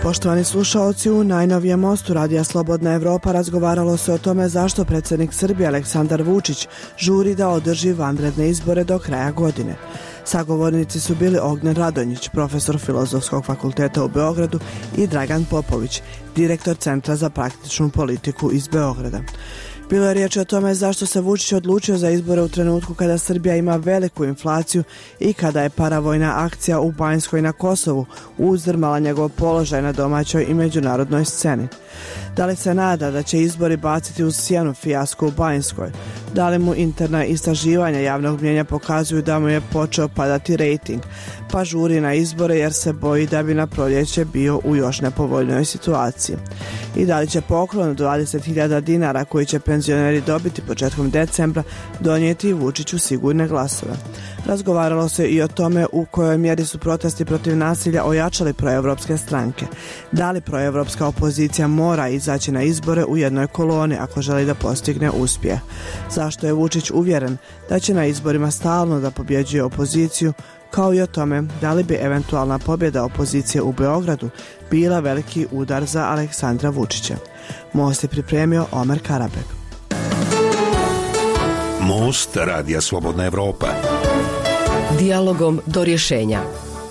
Poštovani slušaoci, u najnovijem mostu Radija Slobodna Evropa razgovaralo se o tome zašto predsjednik Srbije Aleksandar Vučić žuri da održi vanredne izbore do kraja godine. Sagovornici su bili Ognjen Radonjić, profesor Filozofskog fakulteta u Beogradu, i Dragan Popović, direktor Centra za praktičnu politiku iz Beograda. Bilo je riječ o tome zašto se Vučić odlučio za izbore u trenutku kada Srbija ima veliku inflaciju i kada je paravojna akcija u Banjskoj na Kosovu uzdrmala njegov položaj na domaćoj i međunarodnoj sceni. Da li se nada da će izbori baciti uz sjenu fijasku u Banjskoj? Da li mu interna istraživanja javnog mnijenja pokazuju da mu je počeo padati rejting, pa žuri na izbore jer se boji da bi na proljeće bio u još nepovoljnoj situaciji? I da li će poklon 20.000 dinara koji će penzioneri dobiti početkom decembra donijeti Vučiću sigurne glasove? Razgovaralo se i o tome u kojoj mjeri su protesti protiv nasilja ojačali proevropske stranke. Da li proevropska opozicija mora izaći na izbore u jednoj koloni ako želi da postigne uspjeh? Zašto je Vučić uvjeren da će na izborima stalno da pobjeđuje opoziciju, kao i o tome da li bi eventualna pobjeda opozicije u Beogradu bila veliki udar za Aleksandra Vučića? Most je pripremio Omer Karabek. Most Radija Slobodna Evropa. Dijalogom do rješenja.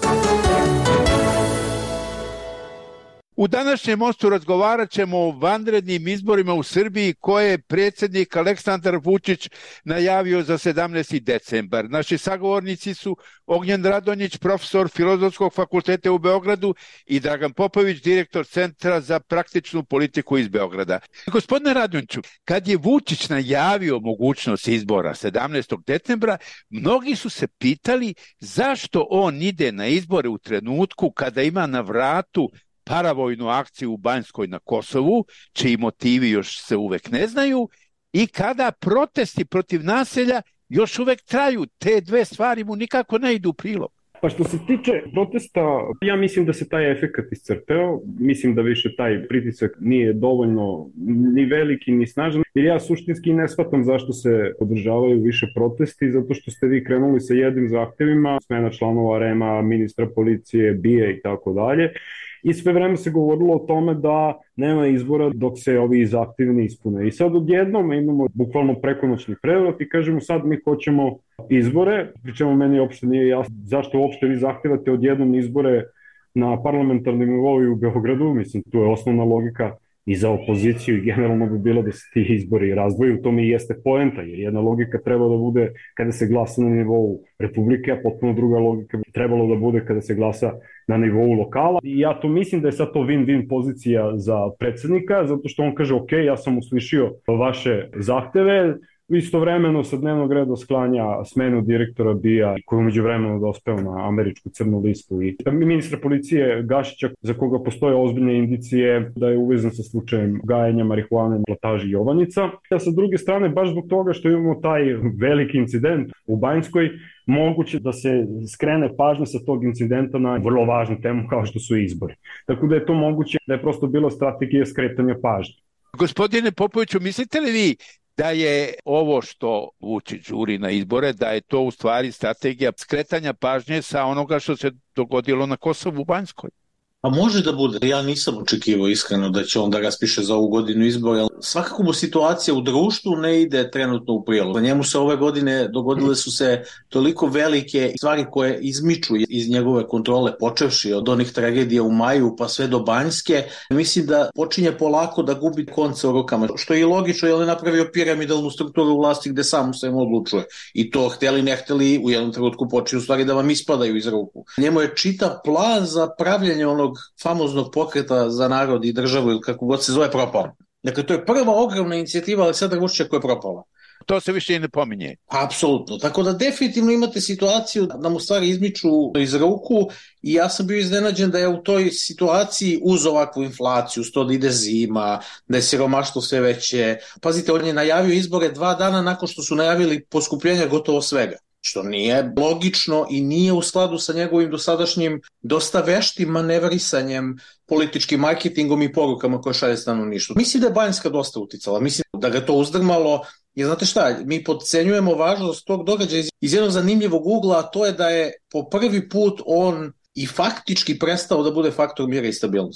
U današnjem mostu razgovarat ćemo o vanrednim izborima u Srbiji koje je predsjednik Aleksandar Vučić najavio za 17. decembar. Naši sagovornici su Ognjen Radonjić, profesor Filozofskog fakulteta u Beogradu, i Dragan Popović, direktor Centra za praktičnu politiku iz Beograda. Gospodine Radonjiću, kad je Vučić najavio mogućnost izbora 17. decembra, mnogi su se pitali zašto on ide na izbore u trenutku kada ima na vratu paravojnu akciju u Banjskoj na Kosovu, čiji motivi još se uvek ne znaju, i kada protesti protiv naselja još uvek traju. Te dve stvari mu nikako ne idu u prilog. Pa što se tiče protesta, ja mislim da se taj efekat iscrpeo, mislim da više taj pritisak nije dovoljno ni veliki ni snažan, jer ja suštinski ne shvatam zašto se održavaju više protesti, zato što ste vi krenuli sa jednim zahtevima, smena članova REM-a, ministra policije, BIA i tako dalje, i sve vreme se govorilo o tome da nema izbora dok se ovi zahtevi ne ispune. I sad odjednom imamo bukvalno prekonoćni prevrat i kažemo sad mi hoćemo izbore, pri čemu meni uopšte nije jasno zašto uopšte vi zahtevate odjednom izbore na parlamentarnim nivou u Beogradu. Mislim, tu je osnovna logika i za opoziciju i generalno bi bilo da se ti izbori razdvoju. U tome i jeste poenta, jer jedna logika treba da bude kada se glasa na nivou Republike, a potpuno druga logika bi trebalo da bude kada se glasa na nivou lokala. I ja to mislim da je sad to win-win pozicija za predsjednika, zato što on kaže ok, ja sam uslišio vaše zahteve, istovremeno sa dnevnog reda sklanja smenu direktora BIA, koji umeđu vremenu dospeo na američku crnu listu, i ministra policije Gašića, za koga postoje ozbiljne indicije da je uvezan sa slučajem gajenja marihuane na plantaži Jovanjica. A sa druge strane, baš zbog toga što imamo taj veliki incident u Banjskoj, moguće da se skrene pažnja sa tog incidenta na vrlo važnu temu kao što su izbori. Tako da je to moguće da je prosto bila strategija skretanja pažnje. Gospodine Popoviću, mislite li vi da je ovo što Vučić žuri na izbore, da je to u stvari strategija skretanja pažnje sa onoga što se dogodilo na Kosovu u Banjskoj? A može da bude. Ja nisam očekivao iskreno da će on da raspiše za ovu godinu izbora. Svakako mu situacija u društvu ne ide trenutno u prilog. Na njemu se ove godine dogodile su se toliko velike stvari koje izmiču iz njegove kontrole, počevši od onih tragedija u maju pa sve do Banjske. Mislim da počinje polako da gubi konce u rukama, što je i logično, jer je napravio piramidalnu strukturu vlasti gde sam se odlučuje. I to hteli ne hteli u jednom trenutku počinju stvari da vam ispadaju iz ruku. Njemu je čitav plan za pravljenje onog famoznog pokreta za narod i državu, ili kako god se zove, propao. Dakle, to je prva ogromna inicijativa Aleksandra Vučića koja je propala. To se više i ne pominje. Apsolutno. Tako da definitivno imate situaciju da mu stvari izmiču iz ruku, i ja sam bio iznenađen da je u toj situaciji uz ovakvu inflaciju, uz to da ide zima, da je siromaštvo sve veće. Pazite, on je najavio izbore 2 dana nakon što su najavili poskupljenja gotovo svega, što nije logično i nije u skladu sa njegovim dosadašnjim dosta veštim manevrisanjem, političkim marketingom i porukama koje šalje stanovništvu. Mislim da je Banjska dosta uticala, mislim da ga to uzdrmalo, jer znate šta, mi podcenjujemo važnost tog događaja iz jednog zanimljivog ugla, a to je da je po prvi put on i faktički prestao da bude faktor mira i stabilnosti.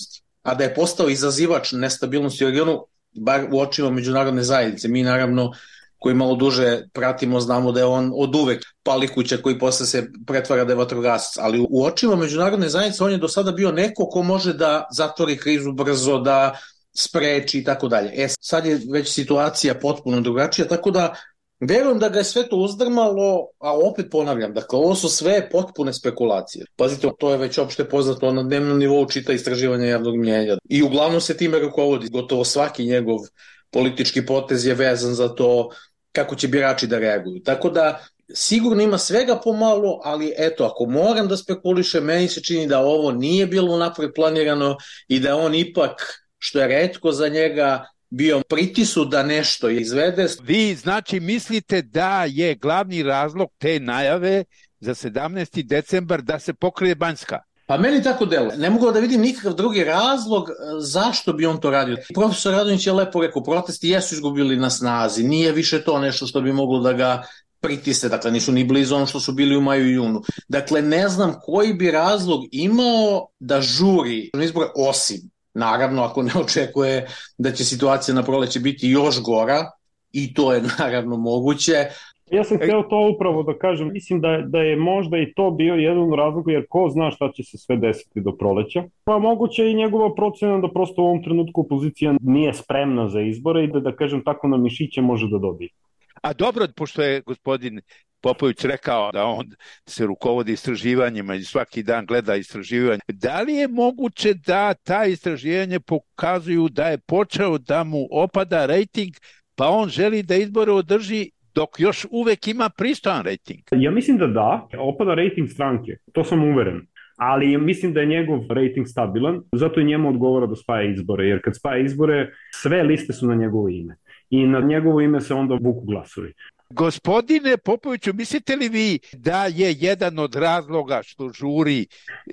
a da je postao izazivač nestabilnosti u regionu, bar u očima međunarodne zajednice. Mi naravno koji malo duže pratimo, znamo da je on od uvek palikuća koji posle se pretvara da je vatrogasac, ali u očima međunarodne zajednice on je do sada bio neko ko može da zatvori krizu brzo, da spreči i tako dalje. Sad je već situacija potpuno drugačija, tako da verujem da ga je sve to uzdrmalo, a opet ponavljam, dakle, ovo su sve potpune spekulacije. Pazite, to je već opšte poznato, na dnevnom nivou čita istraživanja javnog mnjenja i uglavnom se time rukovodi. Gotovo svaki njegov politički potez je vezan za to kako će birači da reaguju. Tako da sigurno ima svega pomalo, ali eto, ako moram da spekulišem, meni se čini da ovo nije bilo napred planirano i da on ipak, što je retko za njega, bio pritisnut da nešto izvede. Vi znači mislite da je glavni razlog te najave za 17. decembar da se pokrije Banjska? Pa meni tako deluje. Ne mogu da vidim nikakav drugi razlog zašto bi on to radio. Profesor Radonjić je lepo rekao, protesti jesu izgubili na snazi, nije više to nešto što bi moglo da ga pritisne, dakle nisu ni blizu ono što su bili u maju i junu. Dakle, ne znam koji bi razlog imao da žuri izbore, osim, naravno, ako ne očekuje da će situacija na proleće biti još gora, i to je naravno moguće. Ja sam hteo to upravo da kažem, mislim da je možda i to bio jedan razlog, jer ko zna šta će se sve desiti do proleća. Pa moguće i njegova procena da prosto u ovom trenutku opozicija nije spremna za izbore i da kažem tako na mišiće može da dobije. A dobro, pošto je gospodin Popović rekao da on se rukovodi istraživanjima i svaki dan gleda istraživanje, da li je moguće da ta istraživanje pokazuju da je počeo da mu opada rejting, pa on želi da izbore održi dok još uvek ima pristojan rejting? Ja mislim da opada rejting stranke, to sam uveren. Ali mislim da je njegov rejting stabilan, zato i njemu odgovara da spaja izbore, jer kad spaja izbore, sve liste su na njegovo ime. I na njegovo ime se onda vuku glasovi. Gospodine Popoviću, mislite li vi da je jedan od razloga što žuri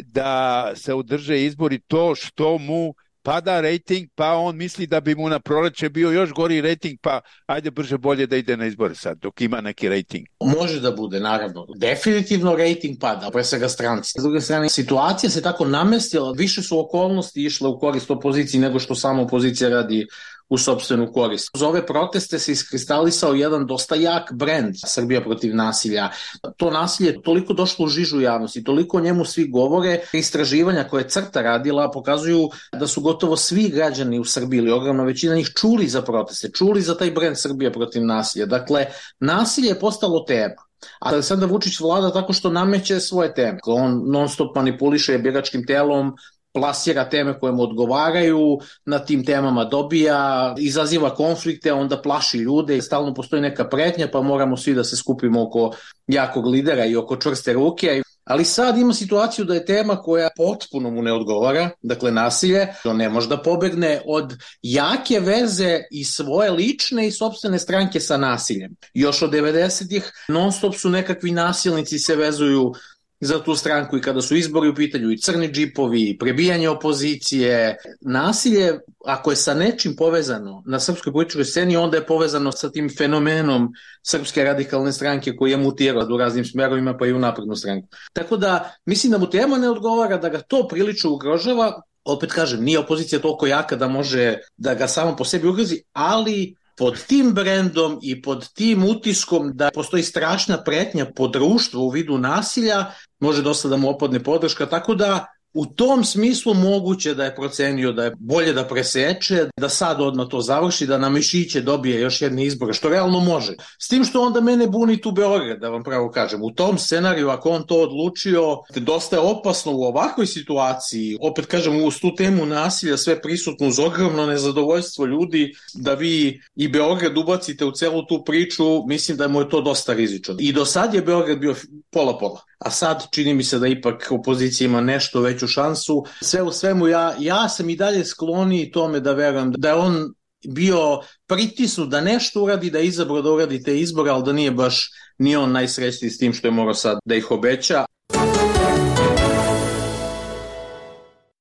da se održe izbori to što mu pada rejting, pa on misli da bi mu na proleće bio još gori rejting, pa ajde brže bolje da ide na izbore sad, dok ima neki rejting? Može da bude, naravno. Definitivno rejting pada, pre svega stranci. S druge strane, situacija se tako namestila, više su okolnosti išle u korist opoziciji nego što sama opozicija radi u sopstvenu korist. Uz ove proteste se iskristalisao jedan dosta jak brend Srbija protiv nasilja. To nasilje je toliko došlo u žižu javnosti, toliko o njemu svi govore. Istraživanja koje je CRTA radila pokazuju da su gotovo svi građani u Srbiji ili ogromna većina njih čuli za proteste, čuli za taj brend Srbija protiv nasilja. Dakle, nasilje je postalo tema. A Aleksandar Vučić vlada tako što nameće svoje teme. On non stop manipuliše biračkim telom, plasira teme koje mu odgovaraju, na tim temama dobija, izaziva konflikte, onda plaši ljude i stalno postoji neka pretnja, pa moramo svi da se skupimo oko jakog lidera i oko čvrste ruke. Ali sad ima situaciju da je tema koja potpuno mu ne odgovara, dakle nasilje, on ne može da pobegne od jake veze i svoje lične i sopstvene stranke sa nasiljem. Još od 90-ih non stop su nekakvi nasilnici se vezuju za tu stranku i kada su izbori u pitanju i crni džipovi, prebijanje opozicije. Nasilje, ako je sa nečim povezano na srpskoj političkoj sceni, onda je povezano sa tim fenomenom Srpske radikalne stranke koji je mutirao u raznim smerovima pa i u naprednu stranku. Tako da mislim da mu tema ne odgovara, da ga to prilično ugrožava. Opet kažem, nije opozicija toliko jaka da može da ga samo po sebi ugrozi, ali pod tim brendom i pod tim utiskom da postoji strašna pretnja po društvu u vidu nasilja, može dosta da mu opadne podrška, tako da u tom smislu moguće da je procenio da je bolje da preseče, da sad odmah to završi, da na mišiće dobije još jedne izbore, što realno može. S tim što onda mene buni tu Beograd, da vam pravo kažem. U tom scenariju, ako on to odlučio, dosta je opasno u ovakvoj situaciji, opet kažem, uz tu temu nasilja sve prisutno, uz ogromno nezadovoljstvo ljudi, da vi i Beograd ubacite u celu tu priču, mislim da mu je to dosta rizično. I do sad je Beograd bio pola-pola. A sad čini mi se da ipak opozicija ima nešto veću šansu. Sve u svemu ja sam i dalje skloniji tome da verujem da je on bio pritisnut da nešto uradi, da je izabrao da uradi te izbore, ali da nije baš ni on najsrećniji s tim što je morao sad da ih obeća.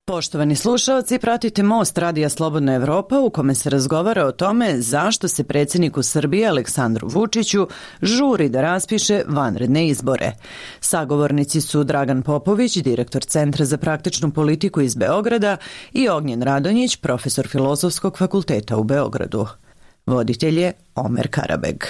Poštovani slušaoci, pratite Most Radija Slobodna Evropa u kome se razgovara o tome zašto se predsjedniku Srbije Aleksandru Vučiću žuri da raspiše vanredne izbore. Sagovornici su Dragan Popović, direktor Centra za praktičnu politiku iz Beograda, i Ognjen Radonjić, profesor Filozofskog fakulteta u Beogradu. Voditelj je Omer Karabeg.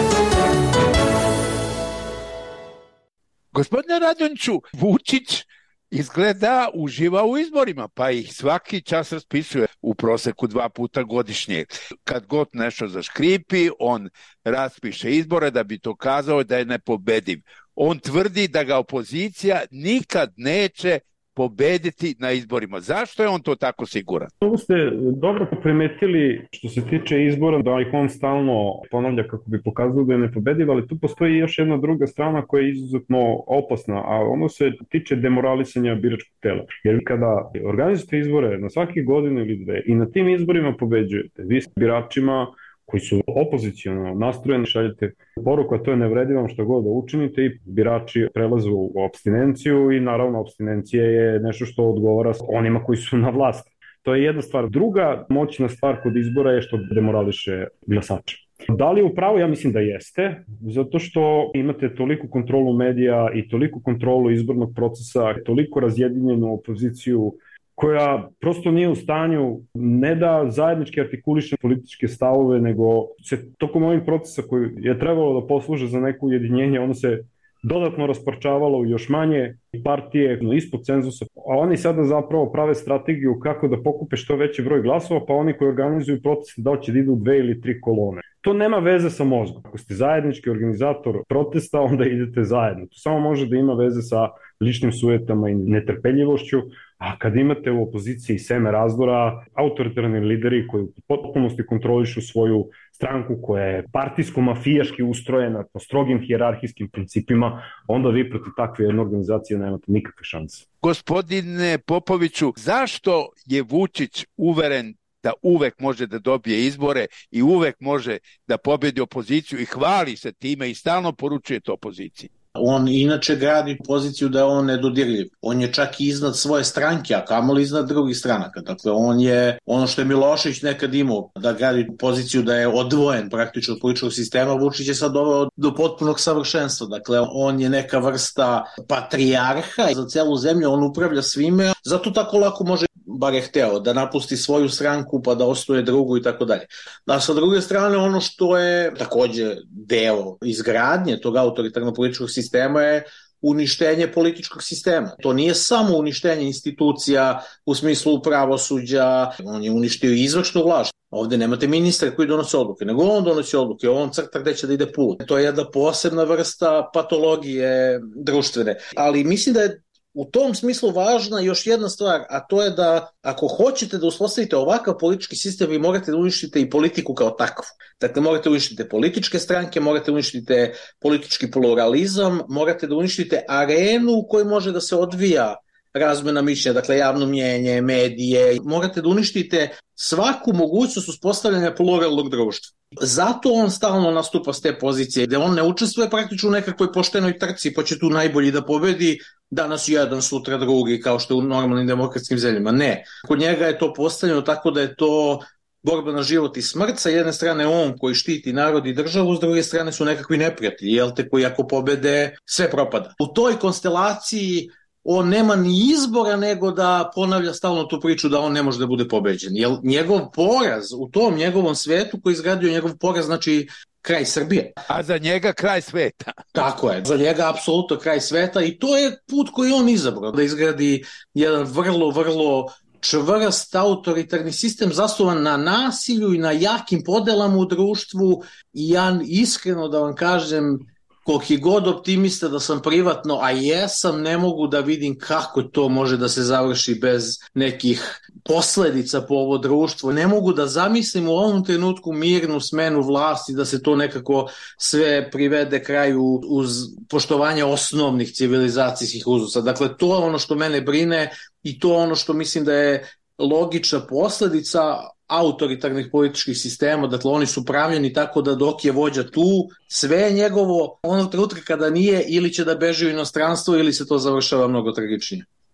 Gospodine Radonjiću, Vučić izgleda uživa u izborima, pa ih svaki čas raspisuje u proseku 2 puta godišnje. Kad god nešto zaškripi, on raspiše izbore da bi to kazao da je nepobediv. On tvrdi da ga opozicija nikad neće pobediti na izborima. Zašto je on to tako siguran? Ovo ste dobro primetili što se tiče izbora, da ih on stalno ponavlja kako bi pokazao da je nepobediv, ali tu postoji još jedna druga strana koja je izuzetno opasna, a ono se tiče demoralisanja biračkog tela. Jer kada organizujete izbore na svake godine ili dve i na tim izborima pobeđujete, vi s biračima koji su opoziciono nastrojeni, šaljete poruku, a to je nevredivam što god da učinite, i birači prelaze u apstinenciju i naravno apstinencija je nešto što odgovara onima koji su na vlasti. To je jedna stvar. Druga moćna stvar kod izbora je što demorališe glasače. Da li je upravo? Ja mislim da jeste, zato što imate toliku kontrolu medija i toliku kontrolu izbornog procesa, toliko razjedinjenu opoziciju koja prosto nije u stanju ne da zajednički artikuliše političke stavove, nego se tokom ovih procesa koji je trebalo da posluže za neko ujedinjenje, ono se dodatno rasparčavalo u još manje partije ispod cenzusa, a oni sada zapravo prave strategiju kako da pokupe što veći broj glasova, pa oni koji organizuju proteste da će da idu 2 ili 3 kolone. To nema veze sa mozgom. Ako ste zajednički organizator protesta, onda idete zajedno. To samo može da ima veze sa ličnim sujetama i netrpeljivošću, a kad imate u opoziciji seme razdora, autoritarni lideri koji u potpunosti kontrolišu svoju stranku koja je partijsko-mafijaški ustrojena po strogim hijerarhijskim principima, onda vi protiv takve jedne organizacije nemate nikakve šanse. Gospodine Popoviću, zašto je Vučić uveren da uvek može da dobije izbore i uvek može da pobedi opoziciju i hvali se time i stalno poručuje to opoziciji? On inače gradi poziciju da je on nedodirljiv. On je čak i iznad svoje stranke, a kamoli iznad drugih stranaka. Dakle, on je ono što je Milošević nekad imao, da gradi poziciju da je odvojen praktično od političkog sistema. Vučić je sad doveo do potpunog savršenstva. Dakle, on je neka vrsta patrijarha za celu zemlju, on upravlja svime, zato tako lako može, bar je hteo, da napusti svoju stranku pa da osnuje drugu i tako dalje. A sa druge strane, ono što je takođe deo izgradnje tog autoritarnog političkog sistema je uništenje političkog sistema. To nije samo uništenje institucija u smislu pravosuđa, on je uništio i izvršnu vlast. Ovde nemate ministra koji donose odluke, nego on donosi odluke, on crta gde će da ide put. To je jedna posebna vrsta patologije društvene. Ali mislim da je u tom smislu važna još jedna stvar, a to je da ako hoćete da uspostavite ovakav politički sistem, vi morate da uništite i politiku kao takvu. Dakle, morate da uništite političke stranke, morate da uništite politički pluralizam, morate da uništite arenu u kojoj može da se odvija razmena mišljenja, dakle javno mnjenje, medije, morate da uništite svaku mogućnost uspostavljanja pluralnog društva. Zato on stalno nastupa s te pozicije, gde on ne učestvuje praktično u nekakvoj poštenoj trci, pa će tu najbolji da pobedi, danas jedan, sutra drugi, kao što je u normalnim demokratskim zemljama. Ne. Kod njega je to postavljeno tako da je to borba na život i smrt, sa jedne strane on koji štiti narod i državu, s druge strane su nekakvi neprijatelji, jel te, koji ako pobede, sve propada. U toj konstelaciji on nema ni izbora nego da ponavlja stalno tu priču da on ne može da bude pobeđen. Jer njegov poraz u tom njegovom svetu koji izgradio njegov poraz znači kraj Srbije. A za njega kraj sveta. Tako je, za njega apsolutno kraj sveta i to je put koji on izabrao, da izgradi jedan vrlo čvrst autoritarni sistem zasnovan na nasilju i na jakim podelama u društvu i ja iskreno da vam kažem, koliki god optimista da sam privatno, a jesam, ne mogu da vidim kako to može da se završi bez nekih posledica po ovo društvo. Ne mogu da zamislim u ovom trenutku mirnu smenu vlasti, da se to nekako sve privede kraju uz poštovanje osnovnih civilizacijskih uzusa. Dakle, to je ono što mene brine i to je ono što mislim da je logična posledica autoritarnih političkih sistema, dakle oni su pravljeni tako da dok je vođa tu, sve je njegovo, onog trenutka kada nije, ili će da beži u inostranstvo ili se to završava mnogo tragičnije.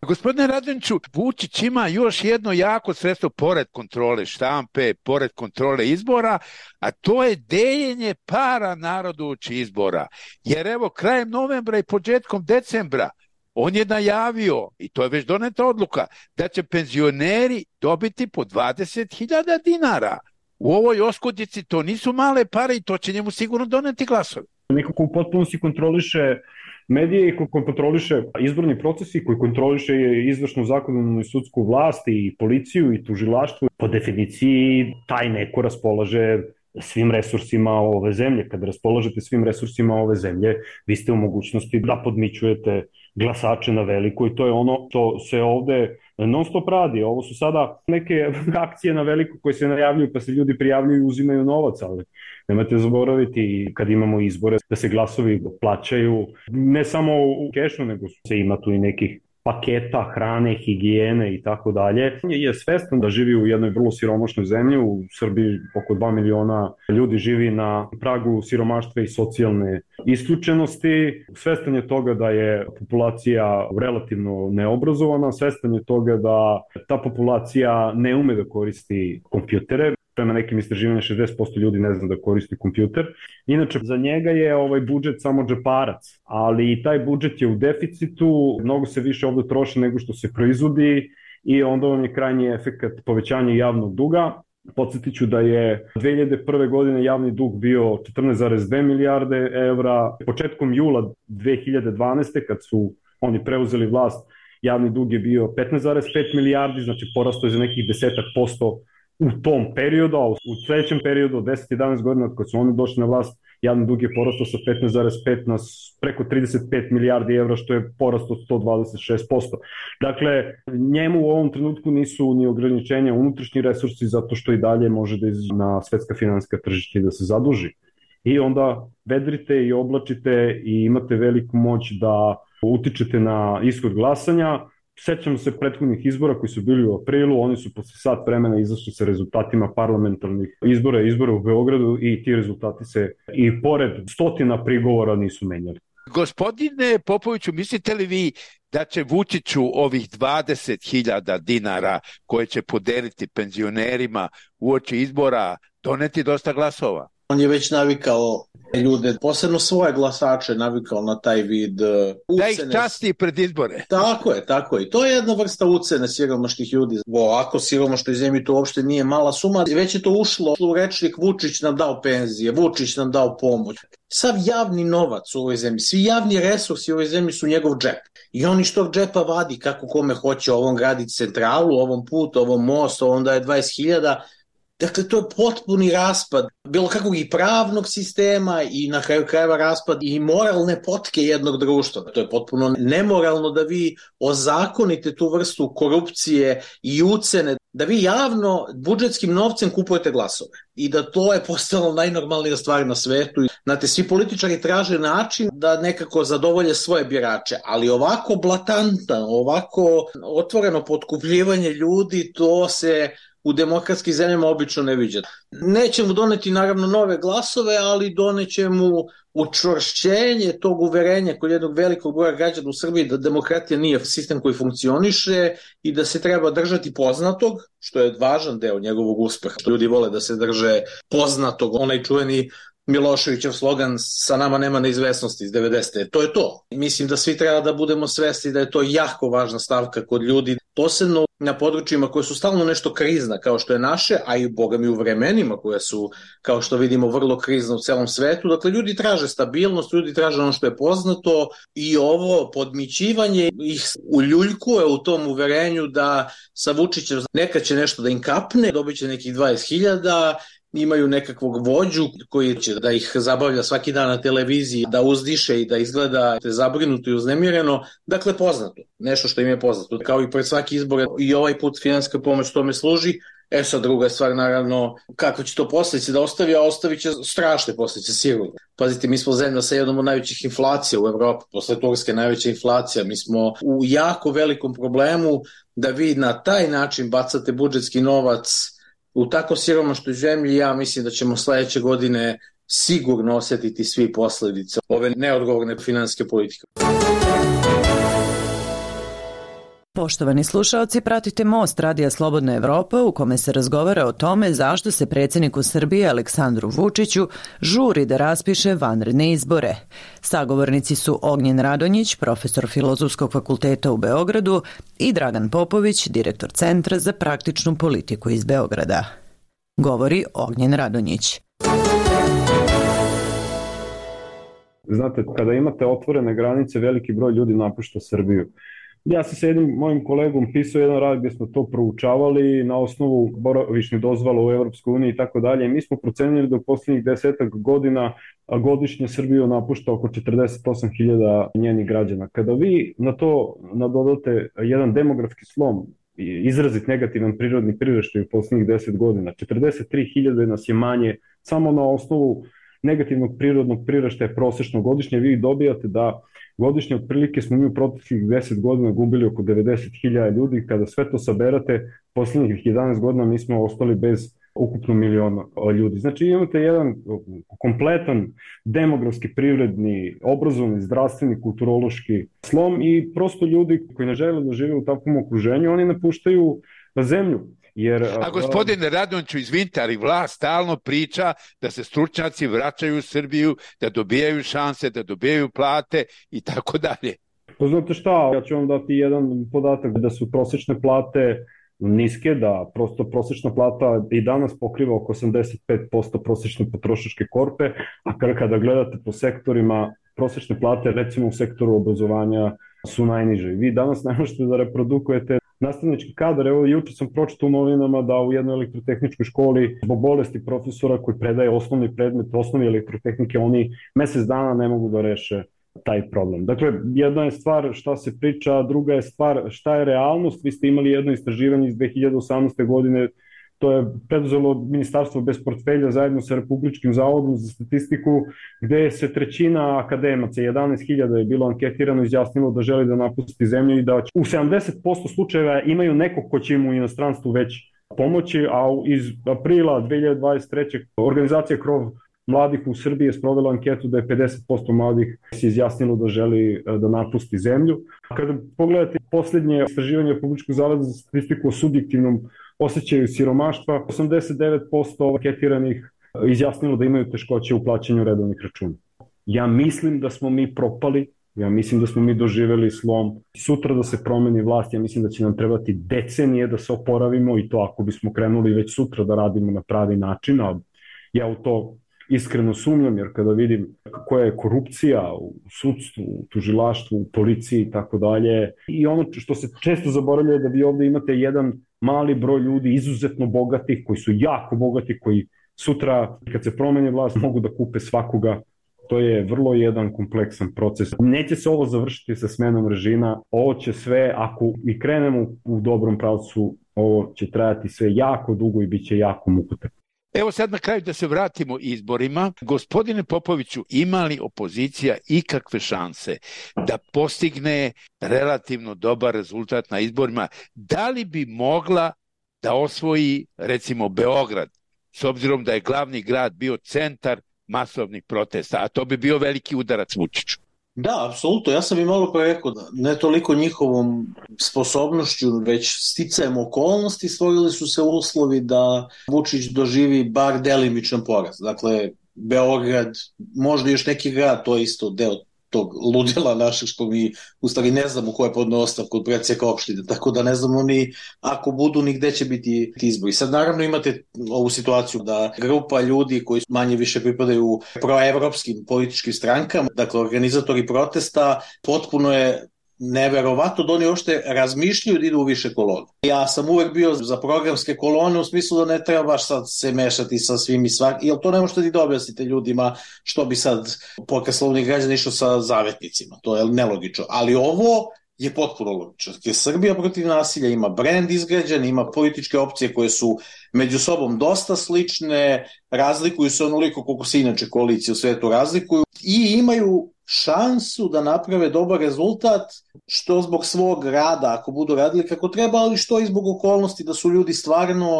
Gospodine Radonjiću, Vučić ima još jedno jako sredstvo pored kontrole štampe, pored kontrole izbora, a to je deljenje para narodu uoči izbora. Jer evo, krajem novembra i početkom decembra on je najavio, i to je već doneta odluka, da će penzioneri dobiti po 20.000 dinara. U ovoj oskudici to nisu male pare i to će njemu sigurno doneti glasove. Neko ko potpuno si kontroliše medije i ko kontroliše izborni proces i koji kontroliše izvršnu, zakonodavnu i sudsku vlast i policiju i tužilaštvo, po definiciji taj neko raspolaže svim resursima ove zemlje. Kada raspolažete svim resursima ove zemlje, vi ste u mogućnosti da podmićujete glasače na veliko i to je ono što se ovde non stop radi. Ovo su sada neke akcije na veliko koje se najavljuju pa se ljudi prijavljuju i uzimaju novac, ali nemojte zaboraviti kad imamo izbore da se glasovi plaćaju ne samo u kešu, nego se ima tu i nekih paketa, hrane, higijene i tako dalje. Je svestan da živi u jednoj vrlo siromašnoj zemlji, u Srbiji oko 2 miliona ljudi živi na pragu siromaštva i socijalne isključenosti. Svestan je toga da je populacija relativno neobrazovana, svestan je toga da ta populacija ne ume da koristi kompjutere. Prema nekim istraživanjima 60% ljudi ne zna da koristi kompjuter. Inače, za njega je ovaj budžet samo džeparac, ali taj budžet je u deficitu, mnogo se više ovde troši nego što se proizvodi i onda on je krajnji efekat povećanja javnog duga. Podsjetit ću da je 2001. godine javni dug bio 14,2 milijarde evra. Početkom jula 2012. kad su oni preuzeli vlast, javni dug je bio 15,5 milijardi, znači porastao je za nekih 10% u tom periodu, a u sledećem periodu od 10-11 godina kad su oni došli na vlast, javni dug je porastao sa 15,5 na preko 35 milijardi evra, što je porast od 126%. Dakle, njemu u ovom trenutku nisu ni ograničenja unutrašnji resursi, zato što i dalje može da izađe na svetska finansijska tržišta i da se zaduži. I onda vedrite i oblačite i imate veliku moć da utičete na ishod glasanja. Sećamo se prethodnih izbora koji su bili u aprilu, oni su posle sat vremena izašli sa rezultatima parlamentarnih izbora u Beogradu i ti rezultati se i pored stotina prigovora nisu menjali. Gospodine Popoviću, mislite li vi da će Vučiću ovih 20.000 dinara koje će podeliti penzionerima uoči izbora doneti dosta glasova? On je već navikao ljude, posebno svoje glasače, navikao na taj vid ucene. Da ih časti pred izbore. Tako je. To je jedna vrsta ucene siromašnih ljudi. Ovako siromašnoj zemlji to uopšte nije mala suma. Već je to ušlo u rečnik Vučić nam dao penzije, Vučić nam dao pomoć. Sav javni novac u ovoj zemlji, svi javni resursi u ovoj zemlji su njegov džep. I on iz tog džepa vadi kako kome hoće, ovom graditi centralu, ovom put, ovom most, ovom daje 20.000. Dakle, to je potpuni raspad bilo kakvog i pravnog sistema i na kraju krajeva raspad i moralne potke jednog društva. To je potpuno nemoralno da vi ozakonite tu vrstu korupcije i ucene, da vi javno budžetskim novcem kupujete glasove i da to je postalo najnormalnija stvar na svetu. Znate, svi političari traže način da nekako zadovolje svoje birače, ali ovako blatantno, ovako otvoreno potkupljivanje ljudi, to se u demokratskim zemljama obično ne viđa. Neće mu doneti naravno nove glasove, ali doneće mu učvršćenje tog uverenja kod jednog velikog broja građana u Srbiji da demokratija nije sistem koji funkcioniše i da se treba držati poznatog, što je važan deo njegovog uspeha. Ljudi vole da se drže poznatog, onaj čuveni Miloševićev slogan sa nama nema neizvesnosti iz 90. To je to. Mislim da svi treba da budemo svesni da je to jako važna stavka kod ljudi, posebno na područjima koje su stalno nešto krizna kao što je naše, a i boga mi u vremenima koje su, kao što vidimo, vrlo krizna u celom svetu. Dakle, ljudi traže stabilnost, ljudi traže ono što je poznato i ovo podmićivanje ih uljuljkuje u tom uverenju da sa Vučićem nekad će nešto da im kapne, dobit će nekih 20.000, imaju nekakvog vođu koji će da ih zabavlja svaki dan na televiziji, da uzdiše i da izgleda zabrinuto i uznemireno. Dakle, poznato. Nešto što im je poznato. Kao i pred svaki izbor i ovaj put finansijska pomoć tome služi. Sad druga stvar, naravno, kako će to posljedice da ostavi, a ostavit će strašne posljedice sigurno. Pazite, mi smo zemlja sa jednom od najvećih inflacija u Evropi, posle Turske najveća inflacija. Mi smo u jako velikom problemu da vi na taj način bacate budžetski novac u tako siromašnoj zemlji. Ja mislim da ćemo sledeće godine sigurno osjetiti svi posledice ove neodgovorne finansijske politike. Poštovani slušaoci, pratite Most Radija Slobodna Evropa u kome se razgovara o tome zašto se predsjedniku Srbije Aleksandru Vučiću žuri da raspiše vanredne izbore. Sagovornici su Ognjen Radonjić, profesor Filozofskog fakulteta u Beogradu, i Dragan Popović, direktor Centra za praktičnu politiku iz Beograda. Govori Ognjen Radonjić. Znate, kada imate otvorene granice, veliki broj ljudi napušta Srbiju. Ja sam sa jednim mojim kolegom pisao jedan rad gdje smo to proučavali na osnovu boravišnih dozvola u Europskoj uniji i tako dalje. Mi smo procenili da u posljednjih 10 godina godišnje Srbiju napušta oko 48.000 njenih građana. Kada vi na to nadodate jedan demografski slom, izrazit negativan prirodni priraštaj u posljednjih 10 godina, 43.000 nas je manje samo na osnovu negativnog prirodnog priraštaja prosečno godišnje, vi dobijate da godišnje otprilike smo mi u proteklih 10 godina gubili oko 90.000 ljudi. Kada sve to saberate, posljednjih 11 godina mi smo ostali bez ukupno miliona ljudi. Znači imate jedan kompletan demografski, privredni, obrazovni, zdravstveni, kulturološki slom i prosto ljudi koji ne žele da žive u takvom okruženju, oni napuštaju zemlju. A gospodine Radonjiću, izvinite, ali vlast stalno priča da se stručnjaci vraćaju u Srbiju, da dobijaju šanse, da dobijaju plate i tako dalje. Pa znate šta, ja ću vam dati jedan podatak da su prosječne plate niske, da prosto prosječna plata i danas pokriva oko 85% prosječne potrošačke korpe, a kada gledate po sektorima, prosječne plate recimo u sektoru obrazovanja su najniže. Vi danas ne možete da reprodukujete nastavnički kadar. Evo, juče sam pročitao u novinama da u jednoj elektrotehničkoj školi zbog bolesti profesora koji predaje osnovni predmet, osnovi elektrotehnike, oni mesec dana ne mogu da reše taj problem. Dakle, jedna je stvar šta se priča, a druga je stvar šta je realnost. Vi ste imali jedno istraživanje iz 2018. godine, to je preduzelo Ministarstvo bez portfelja zajedno sa Republičkim zavodom za statistiku, gde se trećina akademaca, 11.000 je bilo anketirano, izjasnilo da želi da napusti zemlju i da u 70% slučajeva imaju nekog ko će im u inostranstvu već pomoći, a iz aprila 2023. organizacija Krov mladih u Srbiji je sprovela anketu da je 50% mladih se izjasnilo da želi da napusti zemlju. Kada pogledate posljednje istraživanje Republičkog zavoda za statistiku o subjektivnom osjećaju siromaštva, 89% anketiranih izjasnilo da imaju teškoće u plaćanju redovnih računa. Ja mislim da smo mi propali, ja mislim da smo mi doživeli slom. Sutra da se promeni vlast, ja mislim da će nam trebati decenije da se oporavimo i to ako bismo krenuli već sutra da radimo na pravi način, a ja u to iskreno sumnjam, jer kada vidim koja je korupcija u sudstvu, u tužilaštvu, u policiji i tako dalje, i ono što se često zaboravlja je da vi ovdje imate jedan mali broj ljudi izuzetno bogatih, koji su jako bogati, koji sutra kad se promeni vlast mogu da kupe svakoga. To je vrlo jedan kompleksan proces. Neće se ovo završiti sa smenom režima, ovo će sve, ako i krenemo u dobrom pravcu, ovo će trajati sve jako dugo i bit će jako mukotrpno. Evo sad na kraju da se vratimo izborima. Gospodine Popoviću, ima li opozicija ikakve šanse da postigne relativno dobar rezultat na izborima? Da li bi mogla da osvoji recimo Beograd, s obzirom da je glavni grad bio centar masovnih protesta, a to bi bio veliki udarac Vučiću? Da, apsolutno. Ja sam i malo pre rekao da ne toliko njihovom sposobnošću, već sticajem okolnosti stvorili su se uslovi da Vučić doživi bar delimičan poraz. Dakle, Beograd, možda još neki grad, to je isto deo tog ludila našeg, što mi u stvari ne znamo ko je podneo ostavku od predsjednika opštine, tako da ne znamo ni ako budu ni gde će biti izbori. Sad naravno imate ovu situaciju da grupa ljudi koji manje više pripadaju proevropskim političkim strankama, dakle organizatori protesta, potpuno je neverovatno da oni uopšte razmišljaju da idu u više kolone. Ja sam uvek bio za programske kolone u smislu da ne treba baš sad se mešati sa svim i svakim, jer to ne možete da objasnite ljudima što bi sad Pokret slobodnih građana išao sa zavetnicima, to je nelogično, ali ovo je potpuno logično. Srbija protiv nasilja ima brend izgrađen, ima političke opcije koje su među sobom dosta slične, razlikuju se onoliko koliko se inače koalicije u svetu razlikuju i imaju šansu da naprave dobar rezultat, što zbog svog rada, ako budu radili kako treba, ali što i zbog okolnosti da su ljudi stvarno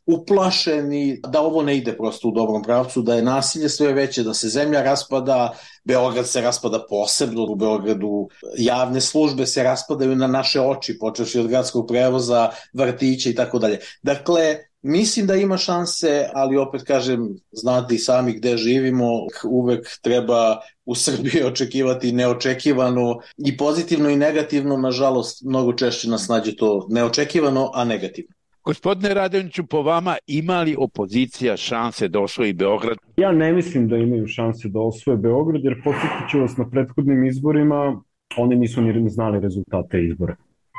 uplašeni da ovo ne ide prosto u dobrom pravcu, da je nasilje sve veće, da se zemlja raspada, Beograd se raspada posebno, u Beogradu javne službe se raspadaju na naše oči, počevši od gradskog prevoza, vrtića i tako dalje. Dakle, mislim da ima šanse, ali opet kažem, znate i sami gde živimo, uvek treba u Srbiji očekivati neočekivano i pozitivno i negativno, nažalost, mnogo češće nas nađe to neočekivano, a negativno. Gospodine Radonjiću, po vama ima li opozicija šanse da osvoji Beograd? Ja ne mislim da imaju šanse da osvoje Beograd, jer podsjetit ću vas na prethodnim izborima, oni nisu ni znali rezultate izbora.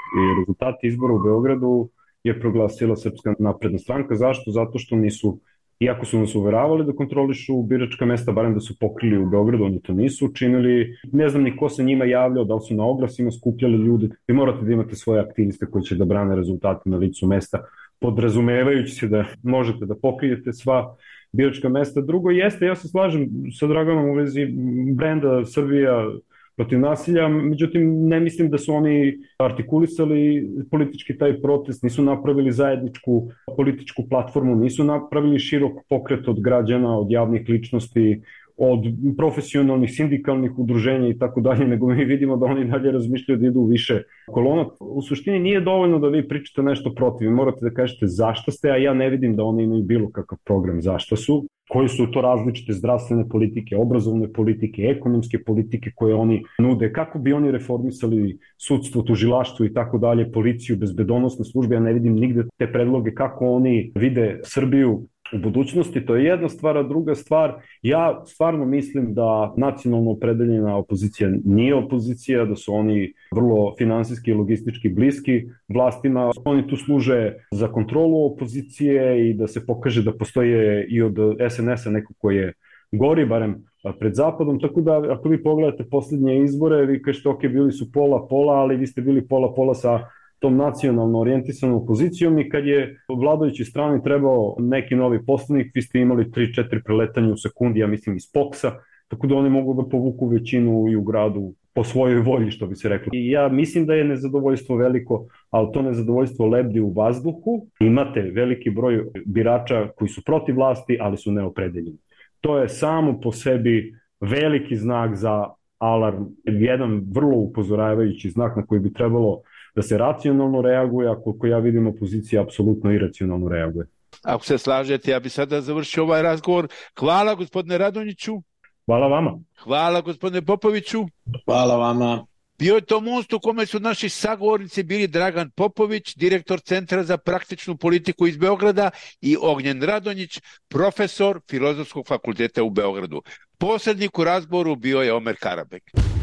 I rezultate izbora u Beogradu je proglasila Srpska napredna stranka. Zašto? Zato što nisu, iako su nas uveravali da kontrolišu biračka mesta, barem da su pokrili u Beogradu, oni to nisu učinili. Ne znam ni ko se njima javljao, da li su na oglasima skupljali ljude. Vi morate da imate svoje aktiviste koji će da brane rezultate na licu mesta, podrazumevajući se da možete da pokrijete sva biračka mesta. Drugo jeste, ja se slažem sa Draganom u vezi brenda Srbija protiv nasilja, međutim ne mislim da su oni artikulisali politički taj protest, nisu napravili zajedničku političku platformu, nisu napravili širok pokret od građana, od javnih ličnosti, od profesionalnih, sindikalnih udruženja i tako dalje, nego mi vidimo da oni dalje razmišljaju da idu više kolona. U suštini nije dovoljno da vi pričate nešto protiv, vi morate da kažete zašto ste, a ja ne vidim da oni imaju bilo kakav program zašto su, koji su to različite zdravstvene politike, obrazovne politike, ekonomske politike koje oni nude, kako bi oni reformisali sudstvo, tužilaštvo i tako dalje, policiju, bezbedonosne službe, ja ne vidim nigde te predloge kako oni vide Srbiju u budućnosti. To je jedna stvar, a druga stvar, ja stvarno mislim da nacionalno opredeljena opozicija nije opozicija, da su oni vrlo finansijski i logistički bliski vlastima. Oni tu služe za kontrolu opozicije i da se pokaže da postoje i od SNS-a neko koji je gori, barem pred Zapadom, tako da ako vi pogledate posljednje izbore, vi kažete ok, bili su pola-pola, ali vi ste bili pola-pola sa tom nacionalno orijentisanom opozicijom i kad je vladajući strani trebao neki novi poslanik, vi ste imali 3-4 preletanja u sekundi, ja mislim iz Poksa, tako da oni mogu da povuku većinu i u gradu po svojoj volji, što bi se reklo. I ja mislim da je nezadovoljstvo veliko, ali to nezadovoljstvo lebdi u vazduhu. Imate veliki broj birača koji su protiv vlasti, ali su neopredeljeni. To je samo po sebi veliki znak za alarm, jedan vrlo upozoravajući znak na koji bi trebalo da se racionalno reaguje, a koliko ja vidim opozicija apsolutno iracionalno reaguje. Ako se slažete, ja bi sada završio ovaj razgovor. Hvala gospodine Radonjiću. Hvala vama. Hvala gospodine Popoviću. Hvala vama. Bio je to most u kome su naši sagovornici bili Dragan Popović, direktor Centra za praktičnu politiku iz Beograda, i Ognjen Radonjić, profesor Filozofskog fakulteta u Beogradu. Posrednik u razgovoru bio je Omer Karabek.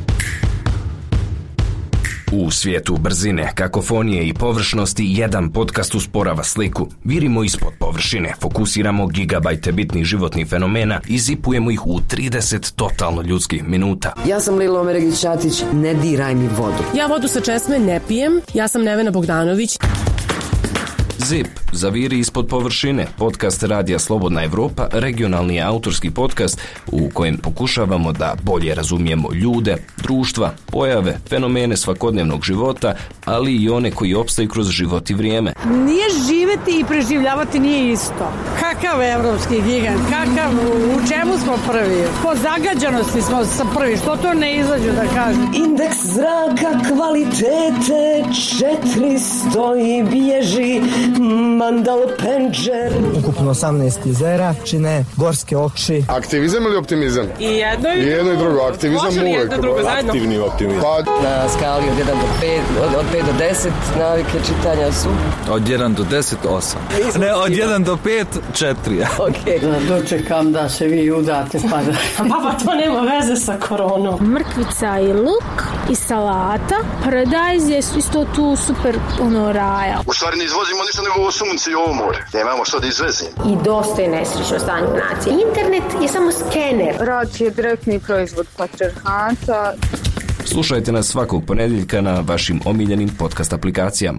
U svijetu brzine, kakofonije i površnosti, jedan podcast usporava sliku. Virimo ispod površine, fokusiramo gigabajte bitnih životnih fenomena i zipujemo ih u 30 totalno ljudskih minuta. Ja sam Lila Omeregić-Ćatić, ne diraj mi vodu. Ja vodu sa česme ne pijem, ja sam Nevena Bogdanović. ZIP, zaviri ispod površine, podcast Radija Slobodna Evropa, regionalni autorski podcast u kojem pokušavamo da bolje razumijemo ljude, društva, pojave, fenomene svakodnevnog života, ali i one koji opstaju kroz život i vrijeme. Nije živeti i preživljavati nije isto. Kakav evropski gigant, kakav, u čemu smo prvi? Po zagađanosti smo prvi, što to ne izađu da kažem? Indeks zraka kvalitete 400 i bježi Mandal Penđer. Ukupno 18 jezera čine gorske oči. Aktivizam ili optimizam? I jedno i drugo. Aktivizam uvek. Aktivni optimizam. Na skali od 1 do 5, od 5 do 10 navike čitanja su? Od 1 do 10, 8. Ne, od 1 do 5, 4. Ok. Dočekam da se vi udate pa da... Pa to nema veze sa koronom. Mrkvica i luk i salata. Paradajz je isto tu super raja. U stvari ne izvozimo ništa nego ovo sunce i ovo more. Nemamo što da izvezimo. I dosta je nesrećno stanje u naciji. Internet je samo skener. Rat je direktni proizvod patrijarhata. Slušajte nas svakog ponedjeljka na vašim omiljenim podcast aplikacijama.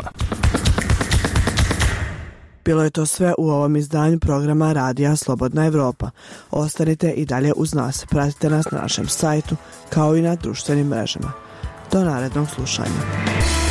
Bilo je to sve u ovom izdanju programa Radija Slobodna Evropa. Ostanite i dalje uz nas. Pratite nas na našem sajtu kao i na društvenim mrežama. Do narednog slušanja.